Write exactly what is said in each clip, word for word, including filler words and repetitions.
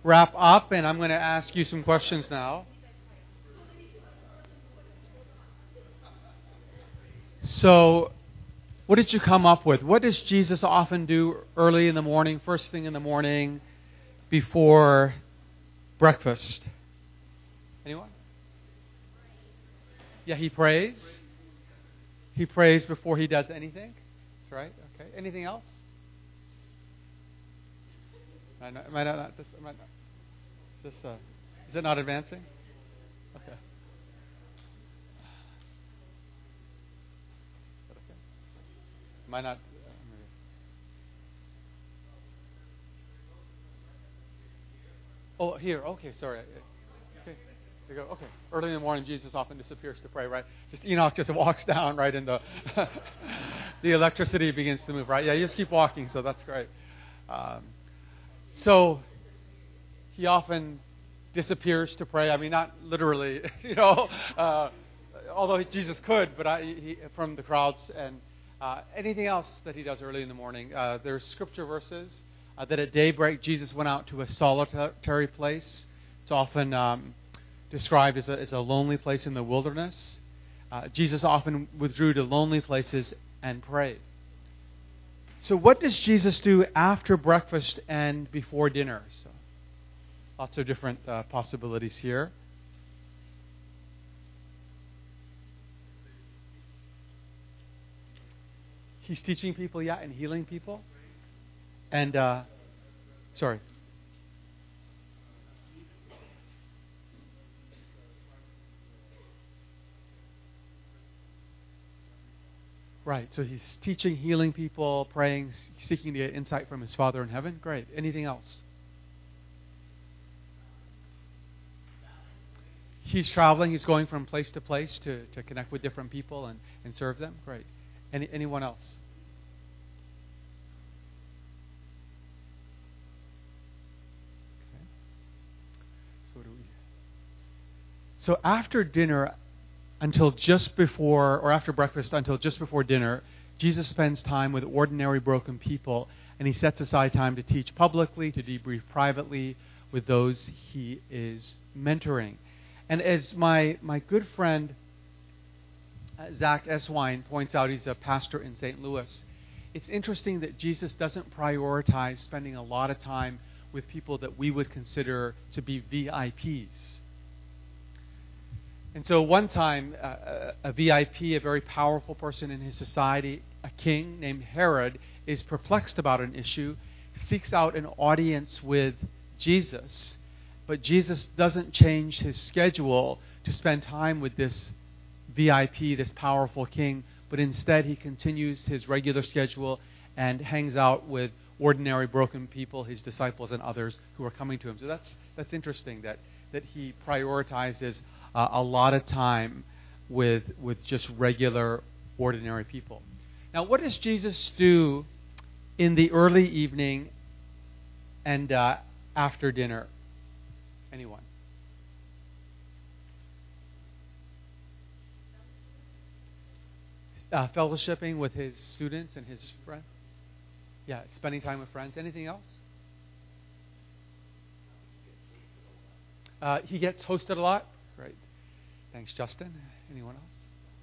wrap up, and I'm going to ask you some questions now. So, what did you come up with? What does Jesus often do early in the morning, first thing in the morning, before breakfast? Anyone? Yeah, he prays. He prays before he does anything. That's right. Okay. Anything else? Am I not, am I not, this, am I not, this, uh, is it not advancing? Okay. Okay. Am I not? Oh, here. Okay, sorry. Okay. There you go. Okay. Early in the morning, Jesus often disappears to pray, right? Just Enoch just walks down, right, and the the electricity begins to move, right? Yeah, you just keep walking, so that's great. Um, so he often disappears to pray. I mean, not literally, you know, uh, although Jesus could, but I, he, from the crowds. And uh, anything else that he does early in the morning? Uh, there's scripture verses uh, that at daybreak Jesus went out to a solitary place. It's often um, described as a, as a lonely place in the wilderness. Uh, Jesus often withdrew to lonely places and prayed. So what does Jesus do after breakfast and before dinner? So lots of different uh, possibilities here. He's teaching people, yeah, and healing people. And, uh, sorry. Right, so he's teaching, healing people, praying, seeking to get insight from his Father in heaven. Great. Anything else? He's traveling. He's going from place to place to, to connect with different people and, and serve them. Great. Any anyone else? Okay. So what do we? So after dinner, until just before, or after breakfast until just before dinner, Jesus spends time with ordinary broken people, and he sets aside time to teach publicly, to debrief privately with those he is mentoring. And as my, my good friend uh, Zach Eswine points out, he's a pastor in Saint Louis, it's interesting that Jesus doesn't prioritize spending a lot of time with people that we would consider to be V I Ps. And so one time, uh, a, a V I P, a very powerful person in his society, a king named Herod, is perplexed about an issue, seeks out an audience with Jesus, but Jesus doesn't change his schedule to spend time with this V I P, this powerful king, but instead he continues his regular schedule and hangs out with ordinary broken people, his disciples and others who are coming to him. So that's that's interesting that, that he prioritizes Uh, a lot of time with with just regular, ordinary people. Now, what does Jesus do in the early evening and uh, after dinner? Anyone? Uh, fellowshipping with his students and his friends? Yeah, spending time with friends. Anything else? Uh, he gets hosted a lot? Right. Thanks, Justin. Anyone else?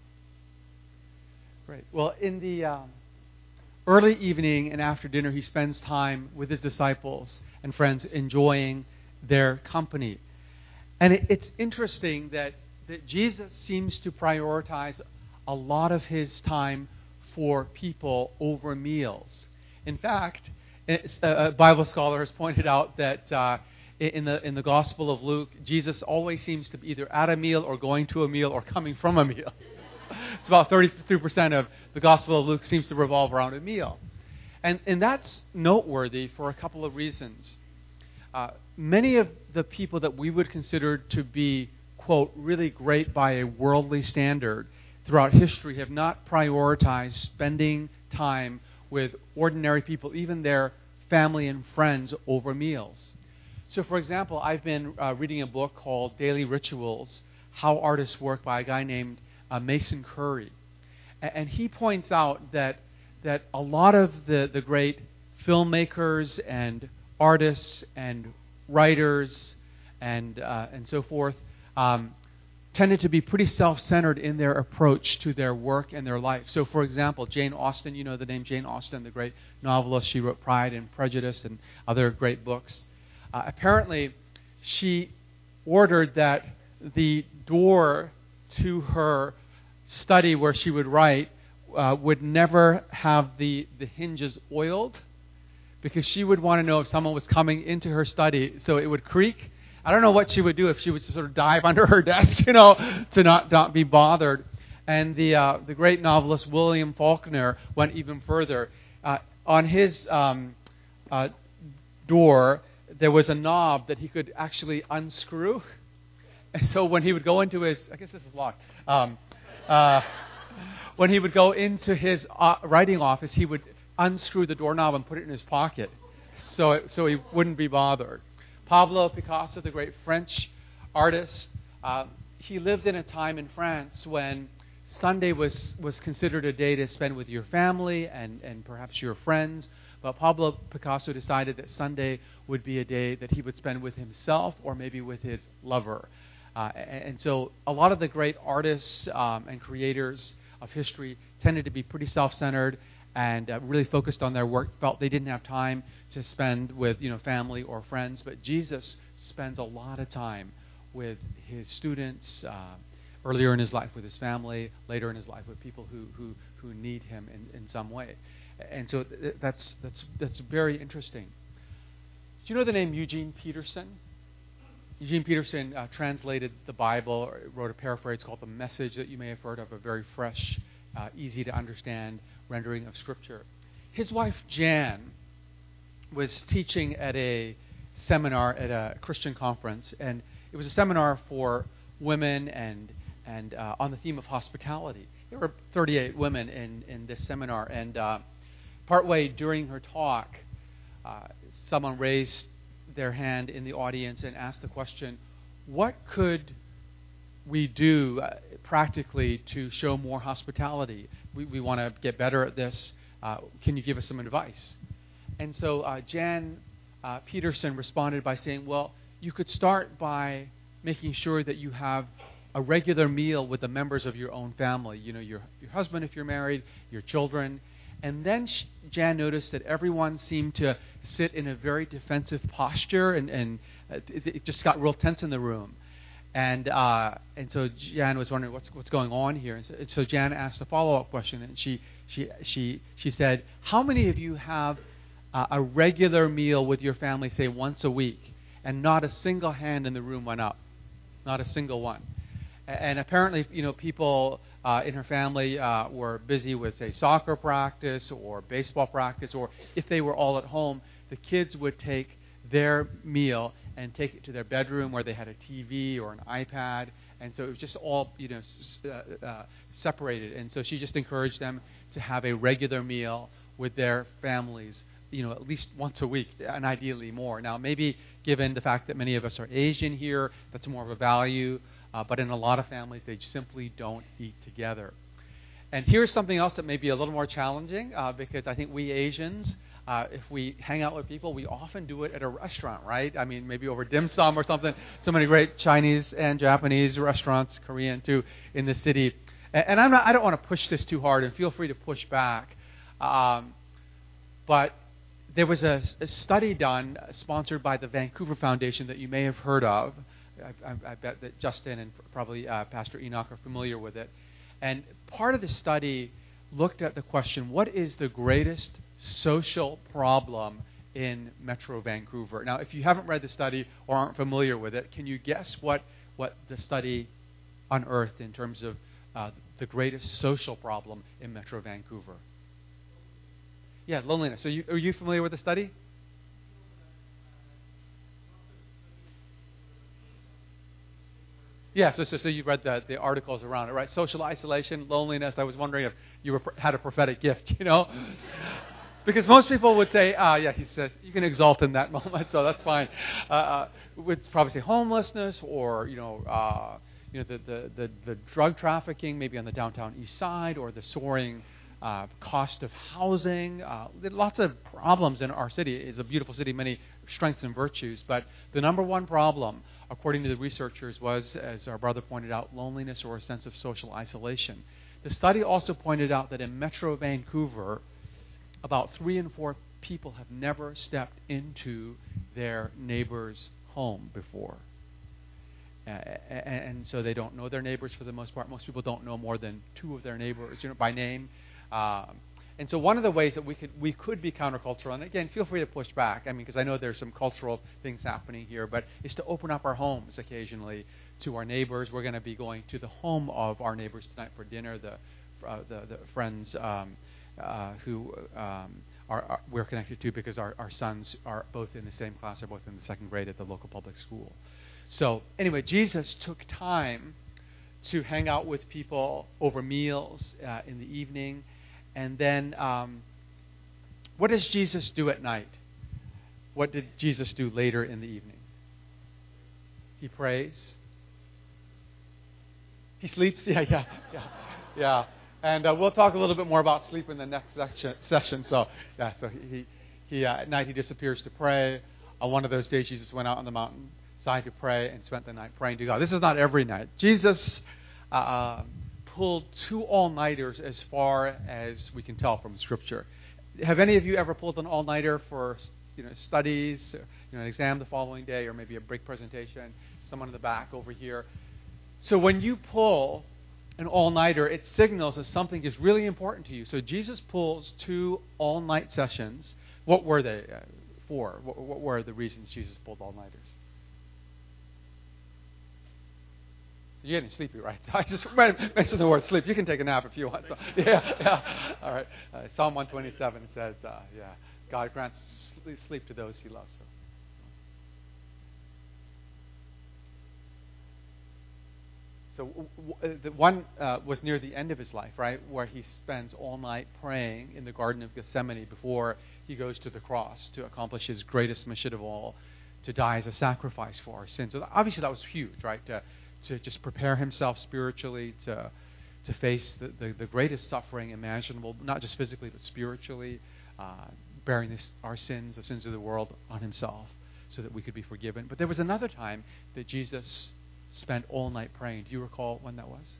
Great. Well, in the um, early evening and after dinner, he spends time with his disciples and friends, enjoying their company. And it, it's interesting that, that Jesus seems to prioritize a lot of his time for people over meals. In fact, a Bible scholar has pointed out that uh, In the in the Gospel of Luke, Jesus always seems to be either at a meal or going to a meal or coming from a meal. It's about thirty-three percent of the Gospel of Luke seems to revolve around a meal. And, and that's noteworthy for a couple of reasons. Uh, many of the people that we would consider to be, quote, really great by a worldly standard throughout history have not prioritized spending time with ordinary people, even their family and friends, over meals. So, for example, I've been uh, reading a book called Daily Rituals, How Artists Work, by a guy named uh, Mason Curry. A- and he points out that that a lot of the, the great filmmakers and artists and writers and uh, and so forth um, tended to be pretty self-centered in their approach to their work and their life. So, for example, Jane Austen, you know the name Jane Austen, the great novelist. She wrote Pride and Prejudice and other great books. Uh, apparently, she ordered that the door to her study where she would write uh, would never have the, the hinges oiled, because she would want to know if someone was coming into her study, so it would creak. I don't know what she would do if she would sort of dive under her desk, you know, to not, not be bothered. And the uh, the great novelist William Faulkner went even further. Uh, on his um, uh, door, there was a knob that he could actually unscrew. And so when he would go into his, I guess this is locked. Um, uh, when he would go into his uh, writing office, he would unscrew the doorknob and put it in his pocket, so it, so he wouldn't be bothered. Pablo Picasso, the great French artist, uh, he lived in a time in France when Sunday was, was considered a day to spend with your family and, and perhaps your friends. But Pablo Picasso decided that Sunday would be a day that he would spend with himself or maybe with his lover. Uh, and, and so a lot of the great artists um, and creators of history tended to be pretty self-centered and uh, really focused on their work, felt they didn't have time to spend with, you know, family or friends. But Jesus spends a lot of time with his students, uh, earlier in his life with his family, later in his life with people who, who, who need him in, in some way. And so th- that's that's that's very interesting. Do you know the name Eugene Peterson? Eugene Peterson uh, translated the Bible, or wrote a paraphrase called The Message that you may have heard of, a very fresh, uh, easy to understand rendering of Scripture. His wife, Jan, was teaching at a seminar at a Christian conference, and it was a seminar for women and and uh, on the theme of hospitality. There were thirty-eight women in, in this seminar, and uh, partway during her talk, uh, someone raised their hand in the audience and asked the question, what could we do uh, practically to show more hospitality? We, we want to get better at this. Uh, can you give us some advice? And so uh, Jan uh, Peterson responded by saying, well, you could start by making sure that you have a regular meal with the members of your own family. You know, your your husband if you're married, your children. And then she, Jan noticed that everyone seemed to sit in a very defensive posture, and, and it, it just got real tense in the room. And uh, and so Jan was wondering what's what's going on here. And so, and so Jan asked a follow-up question, and she she she she said, "How many of you have uh, a regular meal with your family, say once a week?" And not a single hand in the room went up, not a single one. And apparently, you know, people uh, in her family uh, were busy with, say, soccer practice or baseball practice, or if they were all at home, the kids would take their meal and take it to their bedroom where they had a T V or an iPad, and so it was just all, you know, s- uh, uh, separated. And so she just encouraged them to have a regular meal with their families, you know, at least once a week, and ideally more. Now, maybe given the fact that many of us are Asian here, that's more of a value. Uh, but in a lot of families, they simply don't eat together. And here's something else that may be a little more challenging, uh, because I think we Asians, uh, if we hang out with people, we often do it at a restaurant, right? I mean, maybe over dim sum or something. So many great Chinese and Japanese restaurants, Korean too, in the city. And, and I'm not, I don't want to push this too hard, and feel free to push back. Um, but there was a, a study done, uh, sponsored by the Vancouver Foundation that you may have heard of. I, I, I bet that Justin and probably uh, Pastor Enoch are familiar with it. And part of the study looked at the question, what is the greatest social problem in Metro Vancouver? Now, if you haven't read the study or aren't familiar with it, can you guess what, what the study unearthed in terms of uh, the greatest social problem in Metro Vancouver? Yeah, loneliness. So you, are you familiar with the study? Yeah, so, so so you read the, the articles around it, right? Social isolation, loneliness. I was wondering if you were, had a prophetic gift, you know? Because most people would say, ah, yeah, he said, you can exalt in that moment, so that's fine. Uh, uh, would probably say homelessness, or, you know, uh, you know, the, the, the, the drug trafficking, maybe on the downtown east side, or the soaring uh, cost of housing, uh, lots of problems in our city. It's a beautiful city, many strengths and virtues, but the number one problem, according to the researchers, was, as our brother pointed out, loneliness or a sense of social isolation. The study also pointed out that in Metro Vancouver, about three in four people have never stepped into their neighbor's home before. Uh, and so they don't know their neighbors for the most part. Most people don't know more than two of their neighbors, you know, by name. Um, and so one of the ways that we could we could be countercultural, and again, feel free to push back. I mean, because I know there's some cultural things happening here, but is to open up our homes occasionally to our neighbors. We're going to be going to the home of our neighbors tonight for dinner. The uh, the, the friends um, uh, who um, are, are we're connected to because our, our sons are both in the same class, are both in the second grade at the local public school. So anyway, Jesus took time to hang out with people over meals uh, in the evening. And then um, what does Jesus do at night? What did Jesus do later in the evening? He prays. He sleeps. Yeah, yeah, yeah, yeah. And uh, we'll talk a little bit more about sleep in the next section. session. So yeah, so he, he, he uh, at night he disappears to pray. On one of those days, Jesus went out on the mountain side to pray and spent the night praying to God. This is not every night. Jesus uh, pulled two all-nighters as far as we can tell from Scripture. Have any of you ever pulled an all-nighter for you know studies, you know, an exam the following day, or maybe a break presentation? Someone in the back over here. So when you pull an all-nighter, it signals that something is really important to you. So Jesus pulls two all-night sessions. What were they uh, for? What, what were the reasons Jesus pulled all-nighters? You're getting sleepy, right? So I just mentioned the word sleep. You can take a nap if you want. So, yeah, yeah. All right. Uh, Psalm one twenty-seven says, uh, yeah, God grants sleep to those He loves. So, so w- the one uh, was near the end of his life, right, where he spends all night praying in the Garden of Gethsemane before he goes to the cross to accomplish his greatest mission of all, to die as a sacrifice for our sins. So obviously that was huge, right? To, to just prepare himself spiritually to to face the, the, the greatest suffering imaginable, not just physically but spiritually, uh, bearing this, our sins, the sins of the world, on himself so that we could be forgiven. But there was another time that Jesus spent all night praying. Do you recall when that was?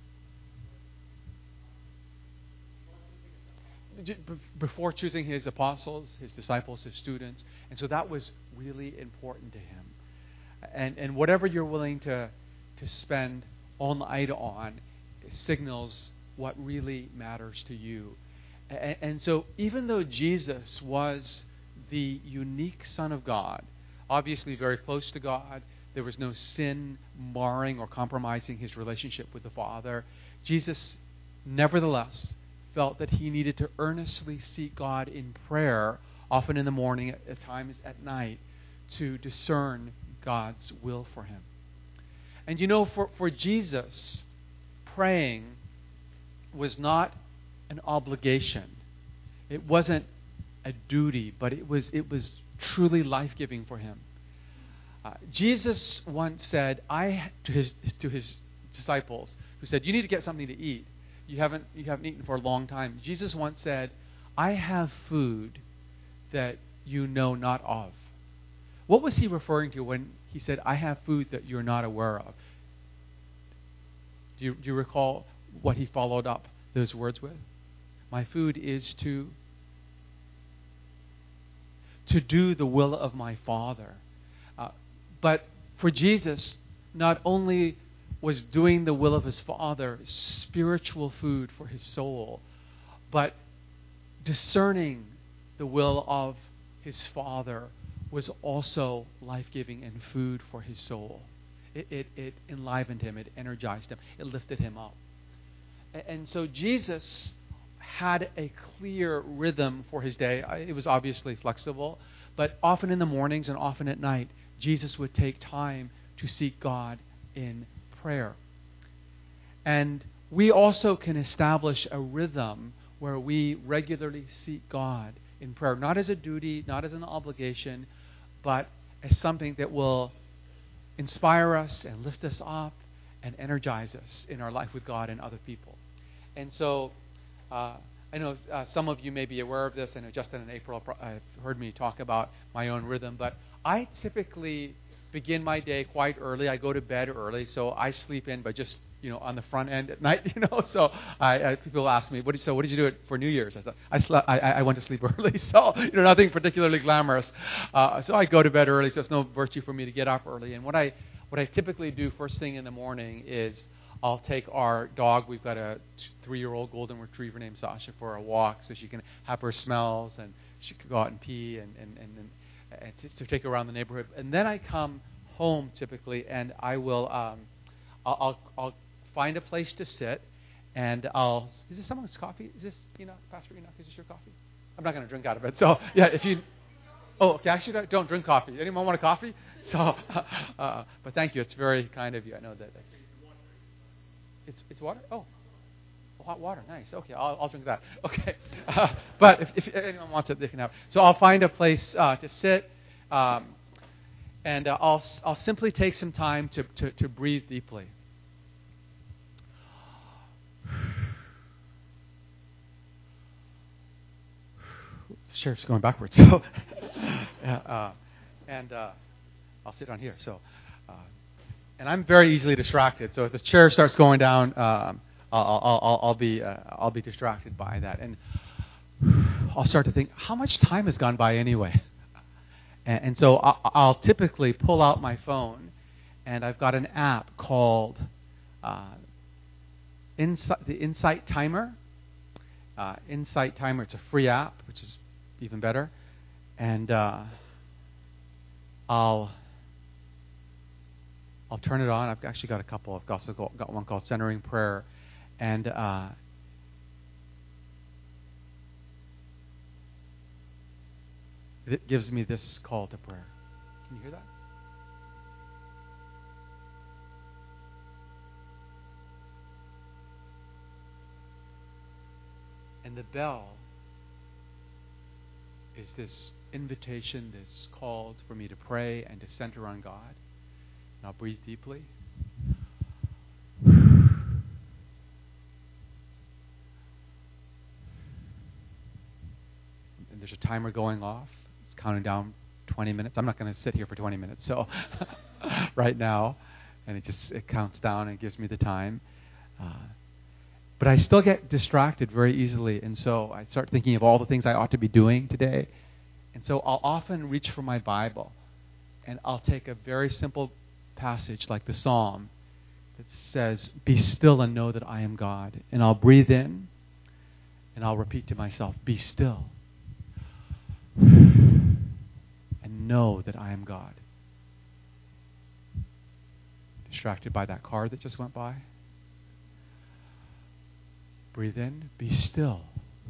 Before choosing his apostles, his disciples, his students. And so that was really important to him. And and whatever you're willing to to spend all night on signals what really matters to you. And, and so even though Jesus was the unique Son of God, obviously very close to God, there was no sin marring or compromising his relationship with the Father, Jesus nevertheless felt that he needed to earnestly seek God in prayer, often in the morning, at times at night, to discern God's will for him. And you know, for, for Jesus, praying was not an obligation. It wasn't a duty, but it was it was truly life-giving for him. Uh, Jesus once said, "I to his to his disciples who said, you need to get something to eat. You haven't you haven't eaten for a long time." Jesus once said, "I have food that you know not of." What was he referring to when he said, "I have food that you're not aware of"? Do you, do you recall what he followed up those words with? My food is to to do the will of my Father. Uh, but for Jesus, not only was doing the will of his Father spiritual food for his soul, but discerning the will of his Father was also life-giving and food for his soul. It, it, it enlivened him. It energized him. It lifted him up. And, and so Jesus had a clear rhythm for his day. It was obviously flexible, but often in the mornings and often at night, Jesus would take time to seek God in prayer. And we also can establish a rhythm where we regularly seek God in prayer, not as a duty, not as an obligation, but as something that will inspire us and lift us up and energize us in our life with God and other people. And so uh, I know uh, some of you may be aware of this. I know Justin and April have heard me talk about my own rhythm, but I typically begin my day quite early. I go to bed early, so I sleep in, but just you know on the front end at night. You know, so I, I people ask me, "What did so? What did you do for New Year's?" I said, "I slept. I, I went to sleep early, so you know nothing particularly glamorous. Uh, so I go to bed early, so it's no virtue for me to get up early. And what I what I typically do first thing in the morning is I'll take our dog. We've got a three-year-old golden retriever named Sasha for a walk, so she can have her smells and she can go out and pee and and and. and and to, to take her around the neighborhood. And then I come home typically, and I will, um, I'll, I'll, I'll find a place to sit, and I'll. Is this someone's coffee? Is this, you know, Pastor Enoch? Is this your coffee? I'm not going to drink out of it. So yeah, if you. Oh, okay. Actually, don't, don't drink coffee. Anyone want a coffee? So, uh, but thank you. It's very kind of you. I know that. That's, it's it's water. Oh. Hot water, nice. Okay, I'll, I'll drink that. Okay, uh, but if, if anyone wants it, they can have it. So I'll find a place uh, to sit, um, and uh, I'll I'll simply take some time to to, to breathe deeply. This chair's going backwards, so uh, and uh, I'll sit on here. So, uh, and I'm very easily distracted. So if the chair starts going down. Um, I'll, I'll, I'll be uh, I'll be distracted by that, and I'll start to think, how much time has gone by anyway? And, and so I'll, I'll typically pull out my phone, and I've got an app called uh, Insight, the Insight Timer. Uh, Insight Timer. It's a free app, which is even better, and uh, I'll. I'll turn it on. I've actually got a couple. I've also got one called Centering Prayer. And uh, it gives me this call to prayer. Can you hear that? And the bell is this invitation, this call for me to pray and to center on God. And I'll breathe deeply. There's a timer going off. It's counting down twenty minutes. I'm not going to sit here for twenty minutes, so right now, and it just it counts down and gives me the time. Uh, but I still get distracted very easily, and so I start thinking of all the things I ought to be doing today. And so I'll often reach for my Bible, and I'll take a very simple passage like the Psalm that says, "Be still and know that I am God." And I'll breathe in, and I'll repeat to myself, "Be still. And know that I am God." Distracted by that car that just went by. Breathe in, be still.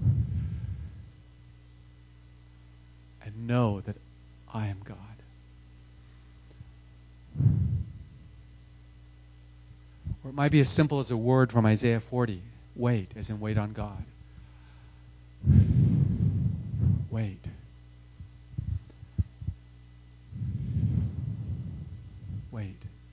And know that I am God. Or it might be as simple as a word from Isaiah forty. Wait, as in wait on God. Wait. Wait.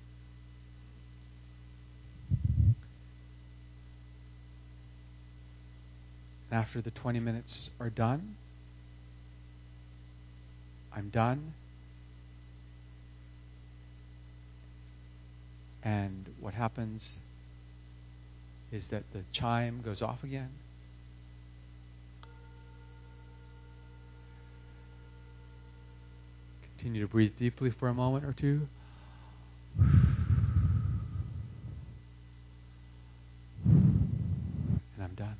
And after the twenty minutes are done, I'm done. And what happens is that the chime goes off again. Continue to breathe deeply for a moment or two. And I'm done.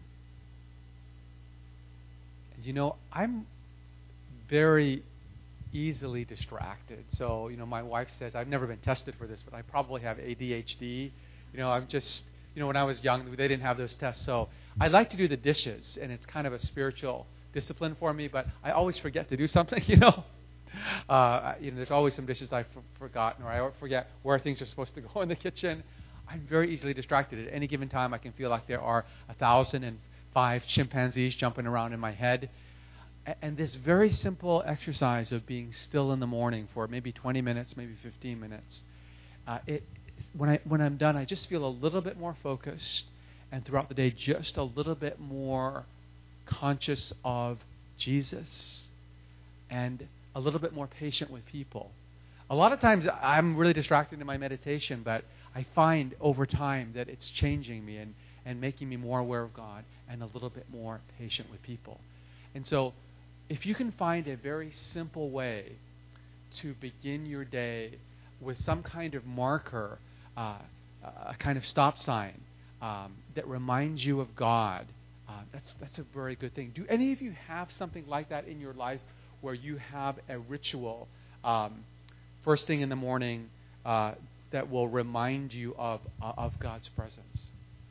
And you know, I'm very easily distracted. So, you know, my wife says, I've never been tested for this, but I probably have A D H D. You know, I'm just, you know, when I was young, they didn't have those tests. So I like to do the dishes, and it's kind of a spiritual discipline for me, but I always forget to do something, you know. Uh, you know, there's always some dishes I've f- forgotten, or I forget where things are supposed to go in the kitchen. I'm very easily distracted. At any given time, I can feel like there are a thousand and five chimpanzees jumping around in my head. A- and this very simple exercise of being still in the morning for maybe twenty minutes, maybe fifteen minutes, uh, it when I when I'm done, I just feel a little bit more focused, and throughout the day, just a little bit more conscious of Jesus and a little bit more patient with people. A lot of times I'm really distracted in my meditation, but I find over time that it's changing me and, and making me more aware of God and a little bit more patient with people. And so if you can find a very simple way to begin your day with some kind of marker, uh, a kind of stop sign um, that reminds you of God, uh, that's that's a very good thing. Do any of you have something like that in your life where you have a ritual um, first thing in the morning uh, that will remind you of uh, of God's presence?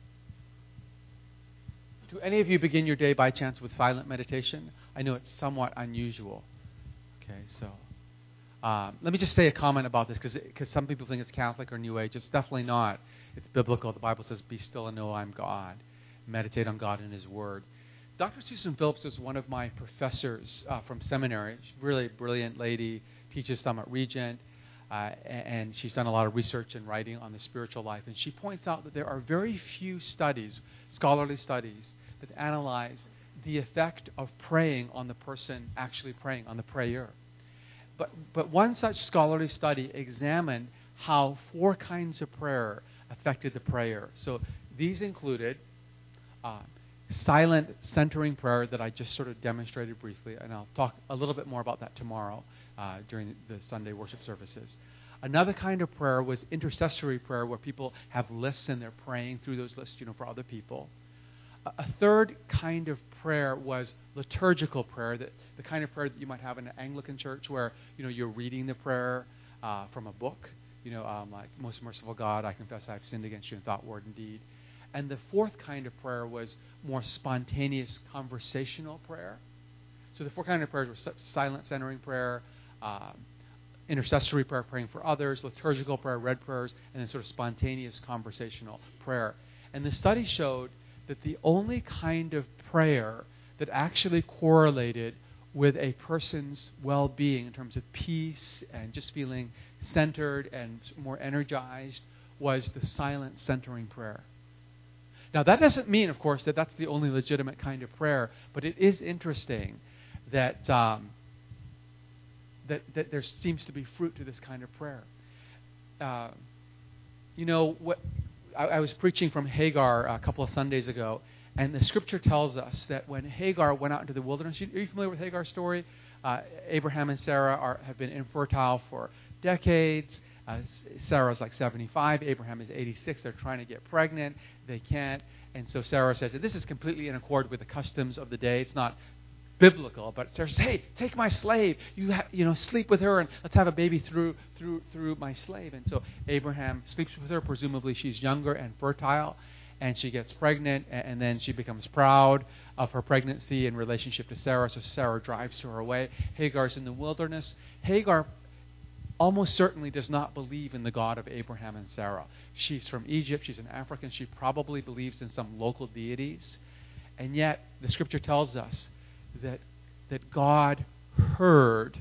Do any of you begin your day by chance with silent meditation? I know it's somewhat unusual. Okay, so um, let me just say a comment about this, because some people think it's Catholic or New Age. It's definitely not. It's biblical. The Bible says, "Be still and know I'm God." Meditate on God and His Word. Doctor Susan Phillips is one of my professors uh, from seminary. She's a really brilliant lady, teaches some at Regent, uh, and she's done a lot of research and writing on the spiritual life. And she points out that there are very few studies, scholarly studies, that analyze the effect of praying on the person actually praying, on the prayer. But but one such scholarly study examined how four kinds of prayer affected the prayer. So these included uh, silent centering prayer that I just sort of demonstrated briefly, and I'll talk a little bit more about that tomorrow uh, during the Sunday worship services. Another kind of prayer was intercessory prayer, where people have lists and they're praying through those lists, you know, for other people. A third kind of prayer was liturgical prayer, that the kind of prayer that you might have in an Anglican church, where you know you're reading the prayer uh, from a book. You know, um, like, "Most merciful God, I confess I have sinned against you in thought, word, and deed." And the fourth kind of prayer was more spontaneous conversational prayer. So the four kinds of prayers were silent centering prayer, uh, intercessory prayer, praying for others, liturgical prayer, red prayers, and then sort of spontaneous conversational prayer. And the study showed that the only kind of prayer that actually correlated with a person's well-being in terms of peace and just feeling centered and more energized was the silent centering prayer. Now, that doesn't mean, of course, that that's the only legitimate kind of prayer, but it is interesting that um, that, that there seems to be fruit to this kind of prayer. Uh, you know, what I, I was preaching from Hagar a couple of Sundays ago, and the Scripture tells us that when Hagar went out into the wilderness, are you familiar with Hagar's story? Uh, Abraham and Sarah are, have been infertile for decades. Uh, Sarah's like seventy-five. Abraham is eighty-six. They're trying to get pregnant. They can't. And so Sarah says, this is completely in accord with the customs of the day. It's not biblical, but Sarah says, hey, take my slave. You ha- you know, sleep with her and let's have a baby through through through my slave. And so Abraham sleeps with her. Presumably she's younger and fertile. And she gets pregnant, and then she becomes proud of her pregnancy in relationship to Sarah. So Sarah drives her away. Hagar's in the wilderness. Hagar almost certainly does not believe in the God of Abraham and Sarah. She's from Egypt. She's an African. She probably believes in some local deities. And yet, the Scripture tells us that, that God heard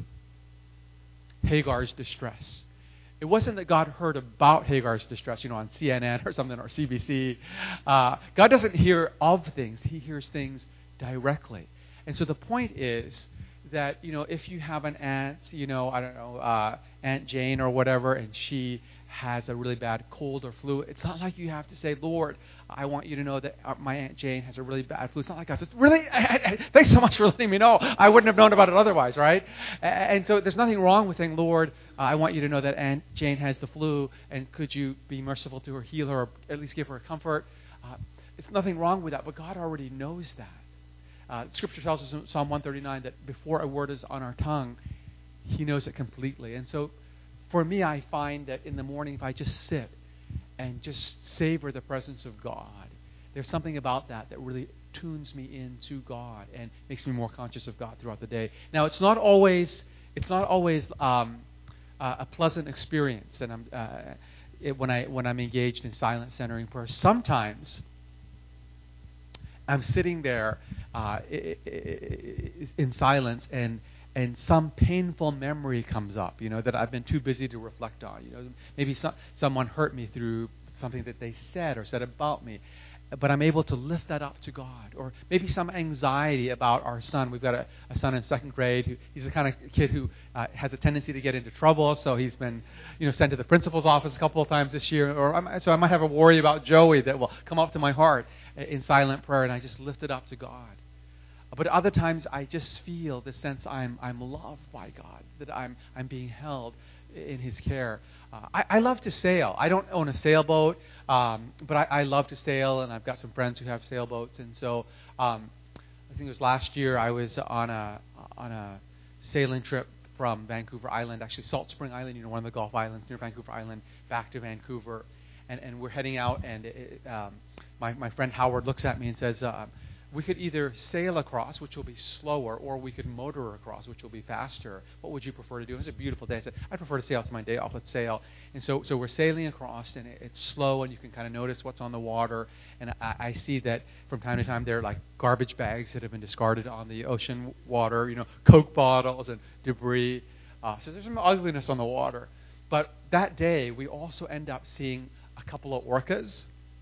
Hagar's distress. It wasn't that God heard about Hagar's distress, you know, on C N N or something, or C B C. Uh, God doesn't hear of things. He hears things directly. And so the point is that, you know, if you have an aunt, you know, I don't know, uh, Aunt Jane or whatever, and she has a really bad cold or flu, it's not like you have to say, Lord, I want you to know that my Aunt Jane has a really bad flu. It's not like God says, really? I, I, thanks so much for letting me know. I wouldn't have known about it otherwise, right? And so there's nothing wrong with saying, Lord, I want you to know that Aunt Jane has the flu, and could you be merciful to her, heal her, or at least give her comfort? Uh, it's nothing wrong with that, but God already knows that. Uh, Scripture tells us in Psalm one thirty-nine that before a word is on our tongue, He knows it completely. And so for me, I find that in the morning, if I just sit and just savor the presence of God, there's something about that that really tunes me into God and makes me more conscious of God throughout the day. Now, it's not always it's not always um, uh, a pleasant experience, and I'm uh, it, when I when I'm engaged in silent centering prayer. Sometimes I'm sitting there uh, in silence, and and some painful memory comes up, you know, that I've been too busy to reflect on. You know, maybe some, someone hurt me through something that they said or said about me, but I'm able to lift that up to God. Or maybe some anxiety about our son. We've got a, a son in second grade. Who, he's the kind of kid who uh, has a tendency to get into trouble, so he's been, you know, sent to the principal's office a couple of times this year. Or I'm, so I might have a worry about Joey that will come up to my heart in silent prayer, and I just lift it up to God. But other times I just feel the sense I'm I'm loved by God, that I'm I'm being held in His care. Uh, I, I love to sail. I don't own a sailboat, um, but I, I love to sail, and I've got some friends who have sailboats. And so um, I think it was last year I was on a on a sailing trip from Vancouver Island, actually Salt Spring Island, you know, one of the Gulf Islands near Vancouver Island, back to Vancouver, and and we're heading out, and it, um, my my friend Howard looks at me and says, Uh, we could either sail across, which will be slower, or we could motor across, which will be faster. What would you prefer to do? It was a beautiful day. I said, I'd prefer to sail. It's my day off. Let's sail. And so, so we're sailing across, and it, it's slow, and you can kind of notice what's on the water. And I, I see that from time to time there are like garbage bags that have been discarded on the ocean water, you know, Coke bottles and debris. Uh, so there's some ugliness on the water. But that day, we also end up seeing a couple of orcas.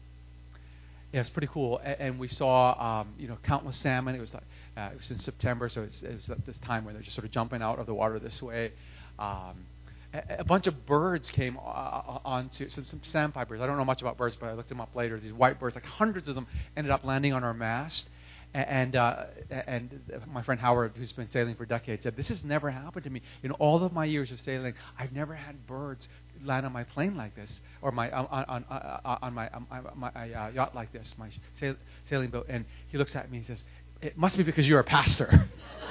Yeah, it's pretty cool, and we saw, um, you know, countless salmon. It was like uh, it was in September, so it's, it was at this time where they're just sort of jumping out of the water this way. Um, a, a bunch of birds came uh, onto some, some sandpipers. I don't know much about birds, but I looked them up later. These white birds, like hundreds of them, ended up landing on our mast. And uh, and my friend Howard, who's been sailing for decades, said, this has never happened to me. In all of my years of sailing, I've never had birds land on my plane like this, or my on on, on, on my, on my uh, yacht like this, my sail, sailing boat. And he looks at me and says, it must be because you're a pastor.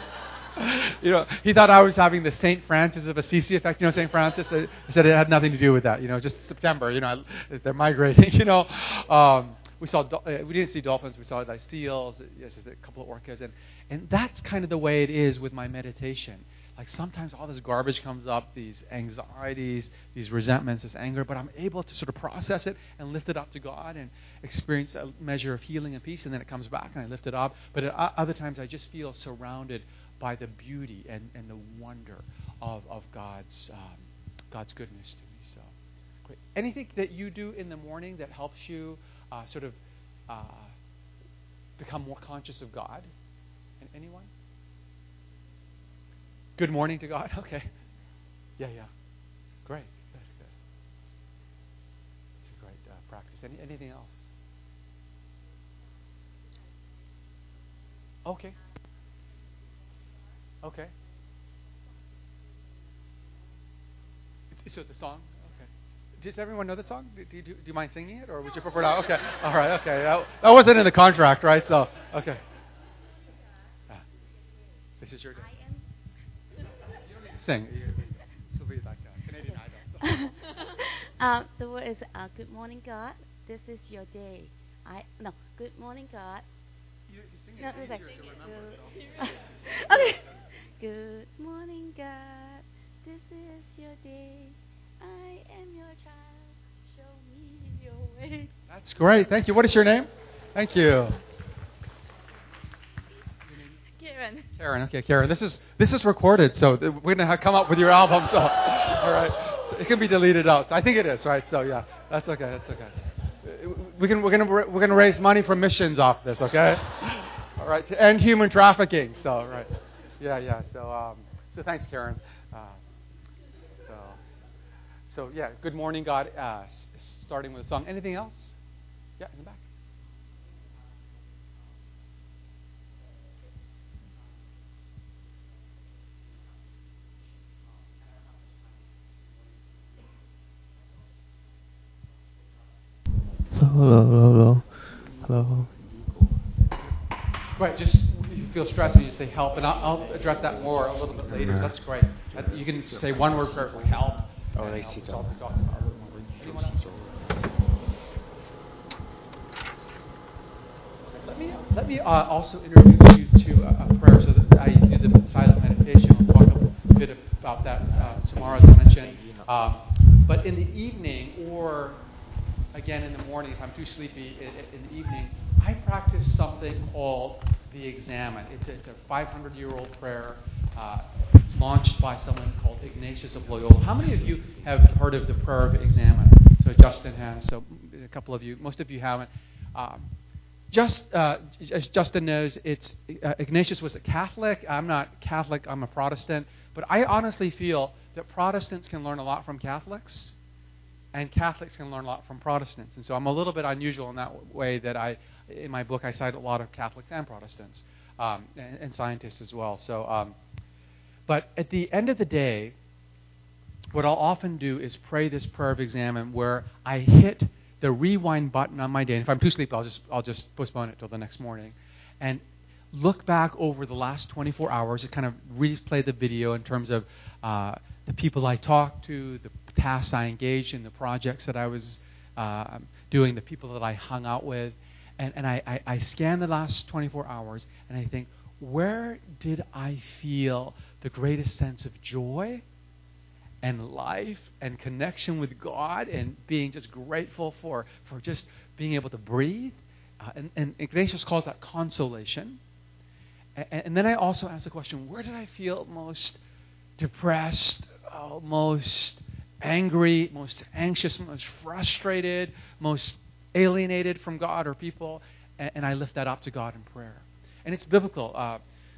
You know, he thought I was having the Saint Francis of Assisi effect. You know, Saint Francis. I said it had nothing to do with that. You know, just September. You know, they're migrating. You know. Um, We saw uh, we didn't see dolphins. We saw like seals, yes, a couple of orcas, and and that's kind of the way it is with my meditation. Like sometimes all this garbage comes up, these anxieties, these resentments, this anger, but I'm able to sort of process it and lift it up to God and experience a measure of healing and peace, and then it comes back and I lift it up. But at other times I just feel surrounded by the beauty and, and the wonder of of God's um, God's goodness to me. So, great. Anything that you do in the morning that helps you Uh, sort of uh, become more conscious of God? Anyone? Good morning to God? Okay. Yeah, yeah. Great. Good, good. It's a great uh, practice. Any, anything else? Okay. Okay. So the song? Does everyone know the song? Do, do, do you mind singing it, or would you prefer not? Okay, all right, okay. That, that wasn't in the contract, right? So, okay. Ah, this is your day. You don't need to sing. This will be like a Canadian Idol. um, the word is uh, good morning, God. This is your day. I no. Good morning, God. You, you sing it no, easier okay. to remember. So. Okay. Good morning, God. This is your day. I am your child. Show me your way. That's great. Thank you. What is your name? Thank you. Karen. Karen. Okay, Karen. This is this is recorded, so we're gonna come up with your album. So, all right. So it can be deleted out. I think it is, right? So yeah, that's okay. That's okay. We can we're gonna we're gonna raise money for missions off this. Okay. All right. To end human trafficking. So right. Yeah, yeah. So um. So thanks, Karen. Uh, so. So, yeah, good morning, God, uh, starting with a song. Anything else? Yeah, in the back. Hello, hello, hello, hello. Right, just if you feel stressed, you say help, and I'll, I'll address that more a little bit later. That's great. You can say one word prayers like help. Oh, I see. Talk, talk about it. Anyone else? Let me let me uh, also introduce you to a, a prayer so that I do the silent meditation. We'll talk a bit about that uh, tomorrow, as I mentioned. Um, but in the evening, or again in the morning, if I'm too sleepy in, in the evening, I practice something called the Examen. It's a, it's a five hundred year old prayer uh, launched by someone called Ignatius of Loyola. How many of you have heard of the prayer of Examen? So Justin has. So a couple of you. Most of you haven't. Um, just uh, as Justin knows, it's uh, Ignatius was a Catholic. I'm not Catholic. I'm a Protestant. But I honestly feel that Protestants can learn a lot from Catholics, and Catholics can learn a lot from Protestants. And so I'm a little bit unusual in that way that I, in my book, I cite a lot of Catholics and Protestants um, and, and scientists as well. So, um, but at the end of the day, what I'll often do is pray this prayer of examine where I hit the rewind button on my day. And if I'm too sleepy, I'll just I'll just postpone it till the next morning, and look back over the last twenty-four hours and kind of replay the video in terms of uh, the people I talked to, the tasks I engaged in, the projects that I was uh, doing, the people that I hung out with, and and I, I I scan the last twenty-four hours and I think, where did I feel the greatest sense of joy and life and connection with God and being just grateful for, for just being able to breathe. Uh, and, and Ignatius calls that consolation. And, and then I also ask the question, where did I feel most depressed, oh, most angry, most anxious, most frustrated, most alienated from God or people? And, and I lift that up to God in prayer. And it's biblical. Uh,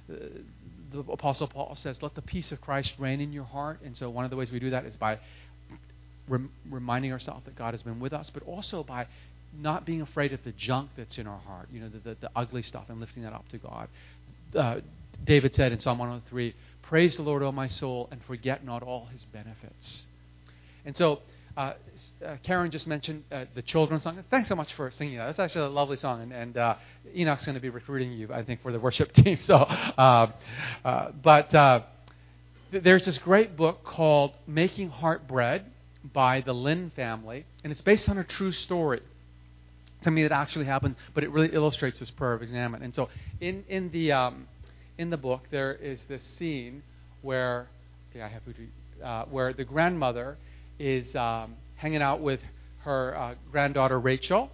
the Apostle Paul says, let the peace of Christ reign in your heart. And so one of the ways we do that is by rem- reminding ourselves that God has been with us, but also by not being afraid of the junk that's in our heart, you know, the, the, the ugly stuff, and lifting that up to God. Uh, David said in Psalm one oh three, praise the Lord, O my soul, and forget not all his benefits. And so uh, uh, Karen just mentioned uh, the children's song. Thanks so much for singing that. That's actually a lovely song. And, and uh, Enoch's going to be recruiting you, I think, for the worship team. So, uh, uh, But uh, th- there's this great book called Making Heart Bread by the Lin family. And it's based on a true story. Something that actually happened, but it really illustrates this prayer of examine. And so in, in, the, um, in the book, there is this scene where, okay, I have to, uh, where the grandmother is um, hanging out with her uh, granddaughter Rachel,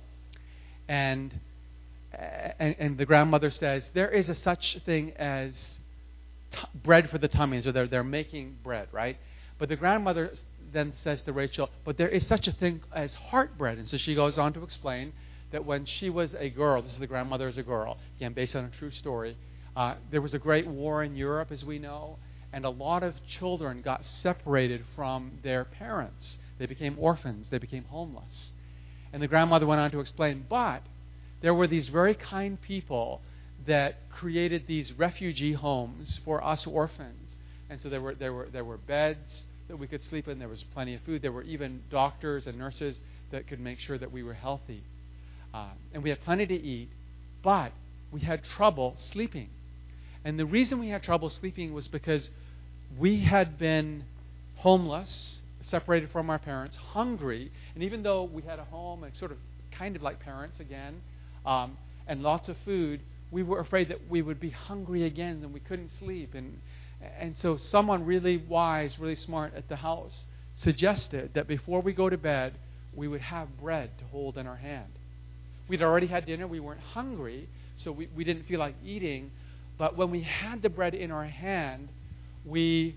and, and and the grandmother says there is a such thing as t- bread for the tummy, so they're they're making bread, right? But the grandmother then says to Rachel, but there is such a thing as heart bread, and so she goes on to explain that when she was a girl, this is the grandmother as a girl, again based on a true story, uh, there was a great war in Europe, as we know. And a lot of children got separated from their parents. They became orphans. They became homeless. And the grandmother went on to explain, but there were these very kind people that created these refugee homes for us orphans. And so there were there were there were beds that we could sleep in. There was plenty of food. There were even doctors and nurses that could make sure that we were healthy. Uh, and we had plenty to eat, but we had trouble sleeping. And the reason we had trouble sleeping was because we had been homeless, separated from our parents, hungry, and even though we had a home and sort of kind of like parents again, um, and lots of food, we were afraid that we would be hungry again and we couldn't sleep. And and so someone really wise, really smart at the house suggested that before we go to bed, we would have bread to hold in our hand. We'd already had dinner. We weren't hungry, so we, we didn't feel like eating. But when we had the bread in our hand, we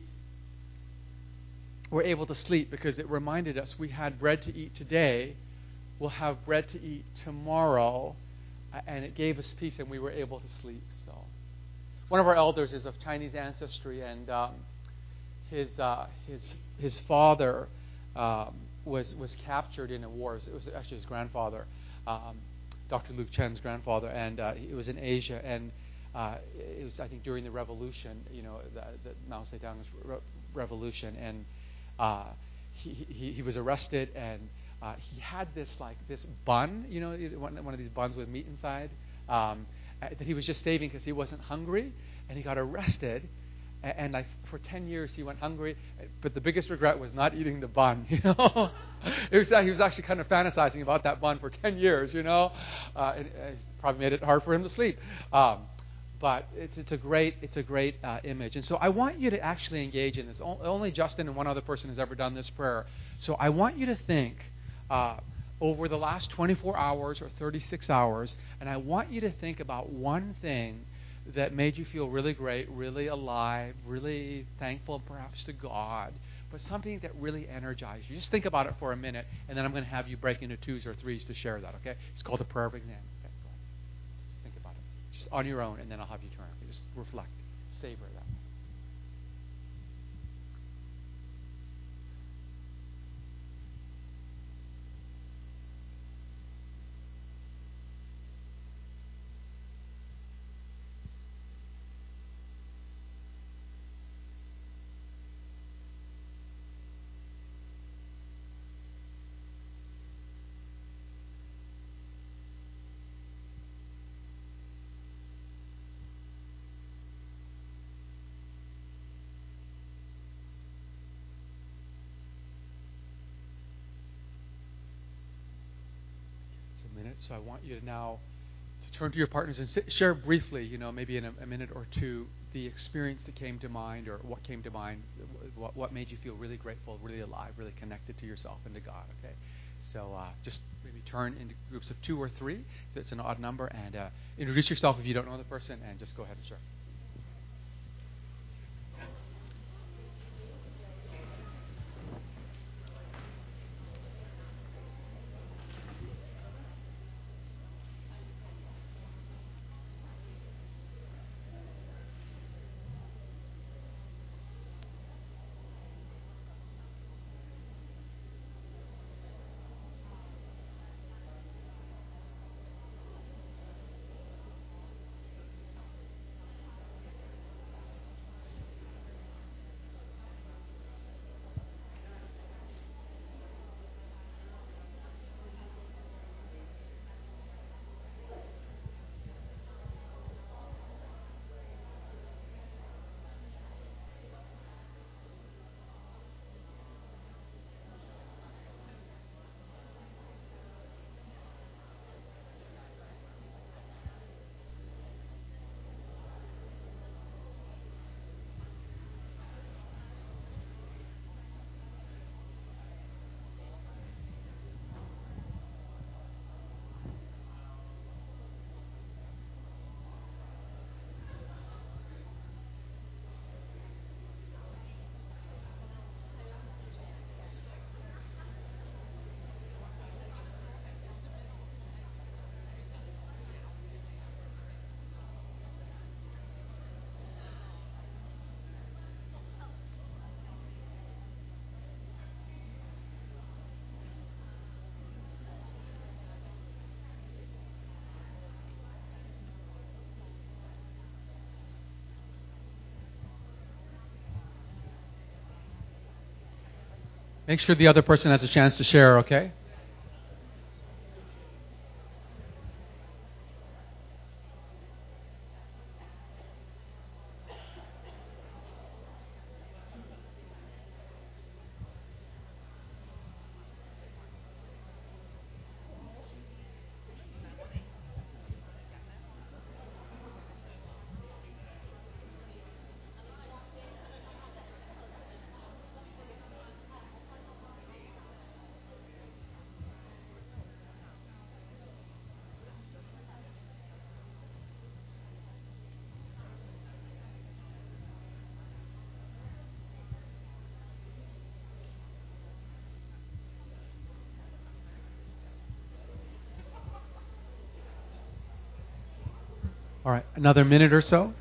were able to sleep because it reminded us we had bread to eat today. We'll have bread to eat tomorrow. And it gave us peace, and we were able to sleep. So, one of our elders is of Chinese ancestry, and um, his uh, his his father um, was was captured in a war. It was actually his grandfather, um, Doctor Luke Chen's grandfather, and uh, it was in Asia. And uh, it was, I think, during the revolution, you know, the, the Mao Zedong's re- revolution, and uh, he, he he was arrested, and uh, he had this like this bun, you know, one, one of these buns with meat inside, um, that he was just saving because he wasn't hungry, and he got arrested. And, and like for ten years he went hungry, but the biggest regret was not eating the bun. You know, it was he was actually kind of fantasizing about that bun for ten years. You know, uh, and it probably made it hard for him to sleep. Um, but it's it's a great it's a great uh, image, and so I want you to actually engage in this. O- only Justin and one other person has ever done this prayer. So I want you to think uh, over the last twenty-four hours or thirty-six hours, and I want you to think about one thing that made you feel really great, really alive, really thankful perhaps to God, but something that really energized you. Just think about it for a minute, and then I'm going to have you break into twos or threes to share that, okay? It's called the prayer of examine. Okay, go ahead. just on your own, and then I'll have you turn. Just reflect, savor that. Minute. So I want you to now to turn to your partners and sit, share briefly, you know, maybe in a, a minute or two, the experience that came to mind or what came to mind, what, what made you feel really grateful, really alive, really connected to yourself and to God, okay? So uh, just maybe turn into groups of two or three, so it's an odd number, and uh, introduce yourself if you don't know the person, and just go ahead and share. Make sure the other person has a chance to share, okay? All right, another minute or so.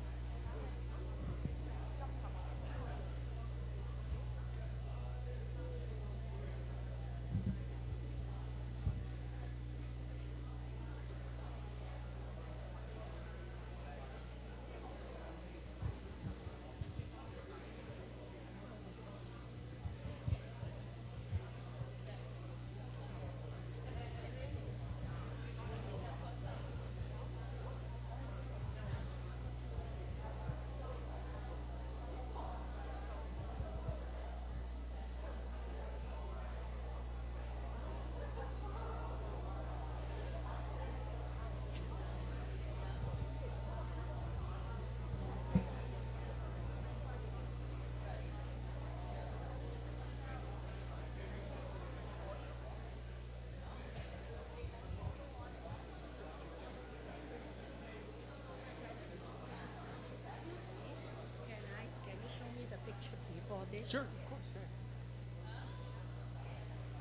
This? Sure, of course. Yeah.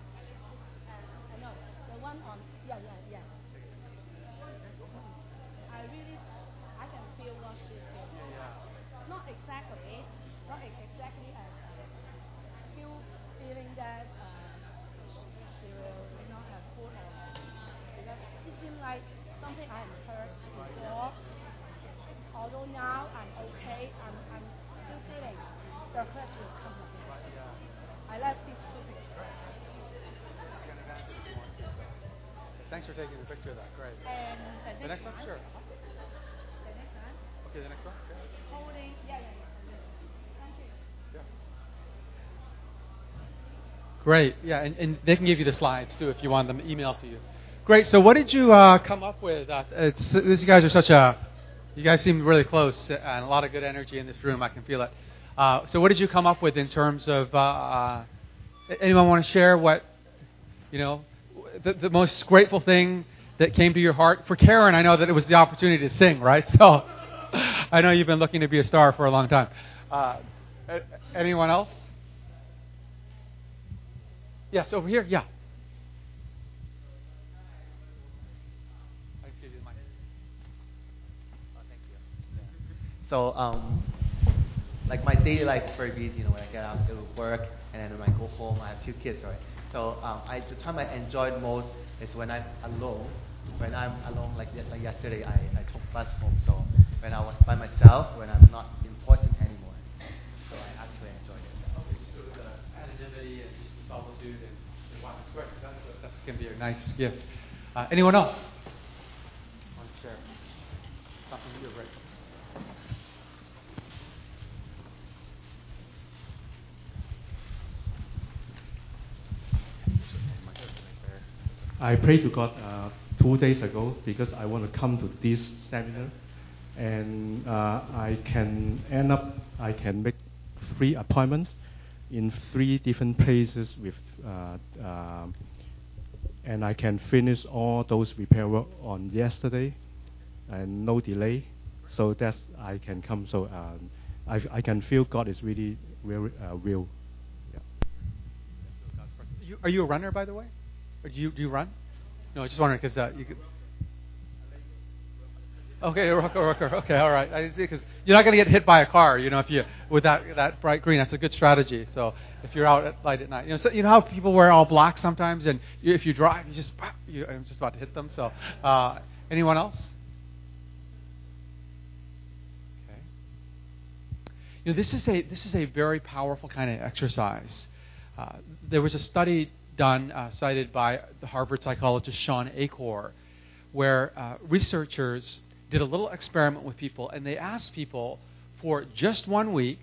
Uh, no, the one on, yeah, yeah, yeah. I really, I can feel what she feels. Not exactly, not exactly as uh, feel feeling that uh, she will not have food or because it seems like something I have heard before. Although now I'm okay, I'm, I'm still feeling the hurt will come again. I left these two pictures. Thanks for taking the picture of that. Great. And The the next one? one, Sure. the next one, Okay, the next one? Okay. holding, yeah, yeah, yeah. Thank you. Yeah. Great. Yeah, and, and they can give you the slides too if you want them emailed to you. Great. So what did you uh, come up with? Uh, it's, this, you guys are such a, you guys seem really close and a lot of good energy in this room. I can feel it. Uh, so what did you come up with in terms of, uh, uh, anyone want to share what, you know, the, the most grateful thing that came to your heart? For Karen, I know that it was the opportunity to sing, right? So I know you've been looking to be a star for a long time. Uh, anyone else? Yes, over here. Yeah. So, um, like my daily life is very busy. You know, when I get out to work and then when I go home, I have two kids, right? So, um, I, the time I enjoy most is when I'm alone. When I'm alone, like, like yesterday, I, I took bus home. So, when I was by myself, when I'm not important anymore. So, I actually enjoyed it. Okay, so the anonymity and just solitude and, and wow, that's great. That's, that's going to be a nice gift. Uh, anyone else want to share something that you're grateful for? I prayed to God uh, two days ago because I want to come to this seminar, and uh, I can end up I can make three appointments in three different places with, uh, uh, and I can finish all those repair work on yesterday, and no delay, so that I can come. So um, I I can feel God is really very uh, real. Yeah. You, are you a runner, by the way? Or do you do you run? No, I was just wondering because uh, you could. Okay, rocker, rocker. Okay, all right. Because you're not going to get hit by a car, you know, if you with that that bright green. That's a good strategy. So if you're out at light at night, you know, so, you know how people wear all black sometimes, and you, if you drive, you just you, I'm just about to hit them. So uh, anyone else? Okay. You know, this is a this is a very powerful kind of exercise. Uh, there was a study done, uh, cited by the Harvard psychologist Sean Achor, where uh, researchers did a little experiment with people, and they asked people for just one week